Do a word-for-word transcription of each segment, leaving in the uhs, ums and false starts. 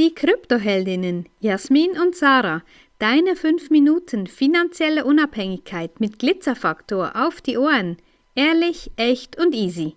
die Kryptoheldinnen Jasmin und Sarah. Deine fünf Minuten finanzielle Unabhängigkeit mit Glitzerfaktor auf die Ohren. Ehrlich, echt und easy.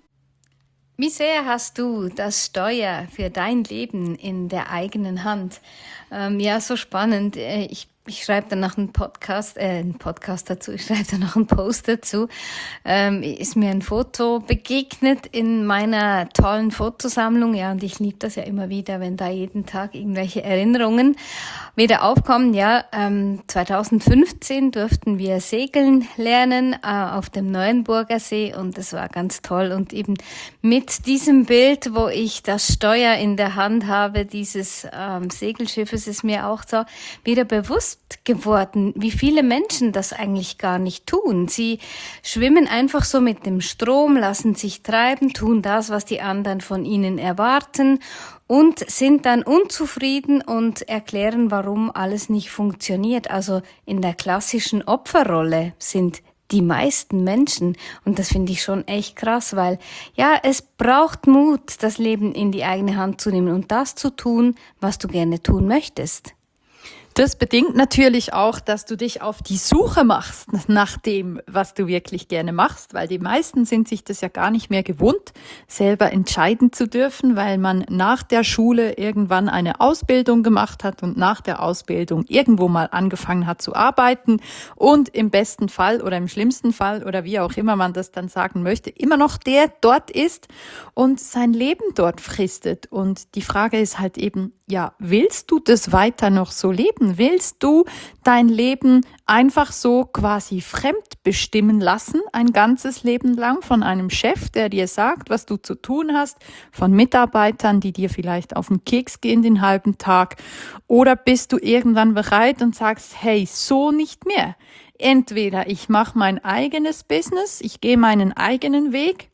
Wie sehr hast du das Steuer für dein Leben in der eigenen Hand? Ähm, ja, so spannend. Ich Ich schreibe dann noch einen Podcast, äh, einen Podcast dazu, ich schreibe dann noch einen Post dazu. Ähm, ist mir ein Foto begegnet in meiner tollen Fotosammlung. Ja, und ich liebe das ja immer wieder, wenn da jeden Tag irgendwelche Erinnerungen wieder aufkommen. Ja, ähm, zwanzig fünfzehn durften wir segeln lernen äh, auf dem Neuenburger See und das war ganz toll. Und eben mit diesem Bild, wo ich das Steuer in der Hand habe, dieses ähm, Segelschiffes, ist mir auch so wieder bewusst geworden, wie viele Menschen das eigentlich gar nicht tun. Sie schwimmen einfach so mit dem Strom, lassen sich treiben, tun das, was die anderen von ihnen erwarten und sind dann unzufrieden und erklären, warum alles nicht funktioniert. Also in der klassischen Opferrolle sind die meisten Menschen. Und das finde ich schon echt krass, weil ja, es braucht Mut, das Leben in die eigene Hand zu nehmen und das zu tun, was du gerne tun möchtest. Das bedingt natürlich auch, dass du dich auf die Suche machst nach dem, was du wirklich gerne machst, weil die meisten sind sich das ja gar nicht mehr gewohnt, selber entscheiden zu dürfen, weil man nach der Schule irgendwann eine Ausbildung gemacht hat und nach der Ausbildung irgendwo mal angefangen hat zu arbeiten und im besten Fall oder im schlimmsten Fall oder wie auch immer man das dann sagen möchte, immer noch der dort ist und sein Leben dort fristet. Und die Frage ist halt eben, ja, willst du das weiter noch so leben? Willst du dein Leben einfach so quasi fremd bestimmen lassen, ein ganzes Leben lang von einem Chef, der dir sagt, was du zu tun hast, von Mitarbeitern, die dir vielleicht auf den Keks gehen den halben Tag? Oder bist du irgendwann bereit und sagst, hey, so nicht mehr. Entweder ich mache mein eigenes Business, ich gehe meinen eigenen Weg,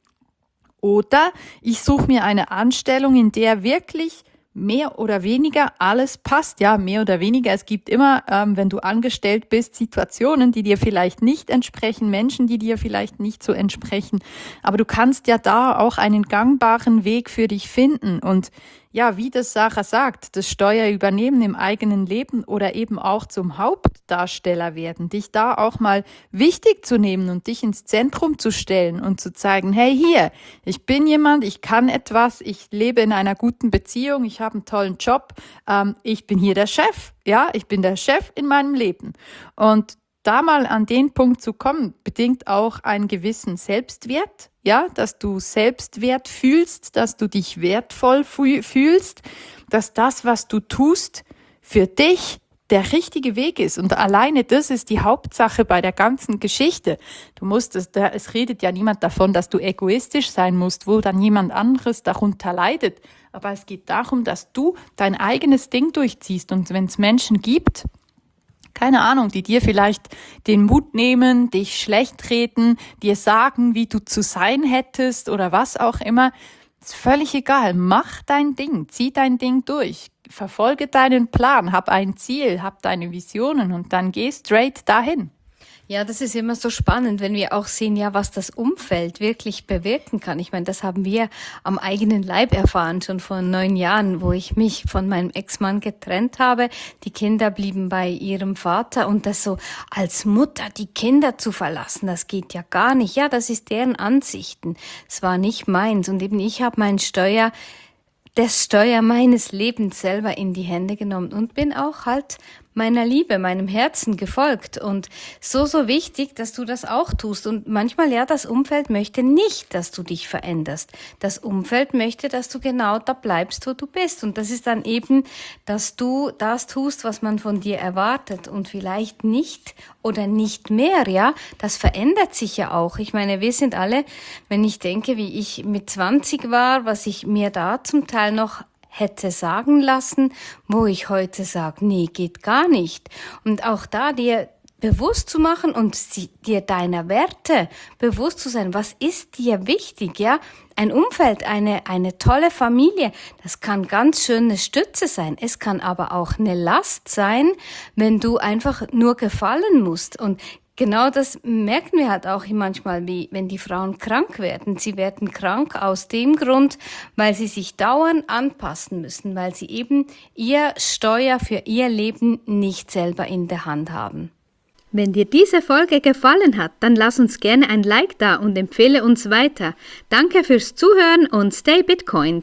oder ich suche mir eine Anstellung, in der wirklich mehr oder weniger alles passt. Ja, mehr oder weniger. Es gibt immer, ähm, wenn du angestellt bist, Situationen, die dir vielleicht nicht entsprechen, Menschen, die dir vielleicht nicht so entsprechen. Aber du kannst ja da auch einen gangbaren Weg für dich finden. Und ja, wie das Sarah sagt, das Steuer übernehmen im eigenen Leben oder eben auch zum Hauptdarsteller werden, dich da auch mal wichtig zu nehmen und dich ins Zentrum zu stellen und zu zeigen, hey, hier, ich bin jemand, ich kann etwas, ich lebe in einer guten Beziehung, ich habe einen tollen Job, ähm, ich bin hier der Chef, ja, ich bin der Chef in meinem Leben. Und da mal an den Punkt zu kommen, bedingt auch einen gewissen Selbstwert, ja, dass du Selbstwert fühlst, dass du dich wertvoll fühlst, dass das, was du tust, für dich der richtige Weg ist. Und alleine das ist die Hauptsache bei der ganzen Geschichte. Du musst es, da, es redet ja niemand davon, dass du egoistisch sein musst, wo dann jemand anderes darunter leidet. Aber es geht darum, dass du dein eigenes Ding durchziehst. Und wenn es Menschen gibt, keine Ahnung, die dir vielleicht den Mut nehmen, dich schlecht reden, dir sagen, wie du zu sein hättest oder was auch immer, ist völlig egal. Mach dein Ding, zieh dein Ding durch, verfolge deinen Plan, hab ein Ziel, hab deine Visionen und dann geh straight dahin. Ja, das ist immer so spannend, wenn wir auch sehen, ja, was das Umfeld wirklich bewirken kann. Ich meine, das haben wir am eigenen Leib erfahren, schon vor neun Jahren, wo ich mich von meinem Ex-Mann getrennt habe. Die Kinder blieben bei ihrem Vater und das so als Mutter die Kinder zu verlassen, das geht ja gar nicht. Ja, das ist deren Ansichten. Es war nicht meins und eben ich habe mein Steuer das Steuer meines Lebens selber in die Hände genommen und bin auch halt meiner Liebe, meinem Herzen gefolgt und so, so wichtig, dass du das auch tust und manchmal, ja, das Umfeld möchte nicht, dass du dich veränderst. Das Umfeld möchte, dass du genau da bleibst, wo du bist und das ist dann eben, dass du das tust, was man von dir erwartet und vielleicht nicht oder nicht mehr, ja, das verändert sich ja auch. Ich meine, wir sind alle, wenn ich denke, wie ich mit zwanzig war, was ich mir da zum Teil noch hätte sagen lassen, wo ich heute sage, nee, geht gar nicht. Und auch da dir bewusst zu machen und sie, dir deiner Werte bewusst zu sein, was ist dir wichtig, ja? Ein Umfeld, eine, eine tolle Familie, das kann ganz schön eine Stütze sein. Es kann aber auch eine Last sein, wenn du einfach nur gefallen musst. Und Genau das merken wir halt auch manchmal, wie wenn die Frauen krank werden. Sie werden krank aus dem Grund, weil sie sich dauernd anpassen müssen, weil sie eben ihr Steuer für ihr Leben nicht selber in der Hand haben. Wenn dir diese Folge gefallen hat, dann lass uns gerne ein Like da und empfehle uns weiter. Danke fürs Zuhören und stay Bitcoin.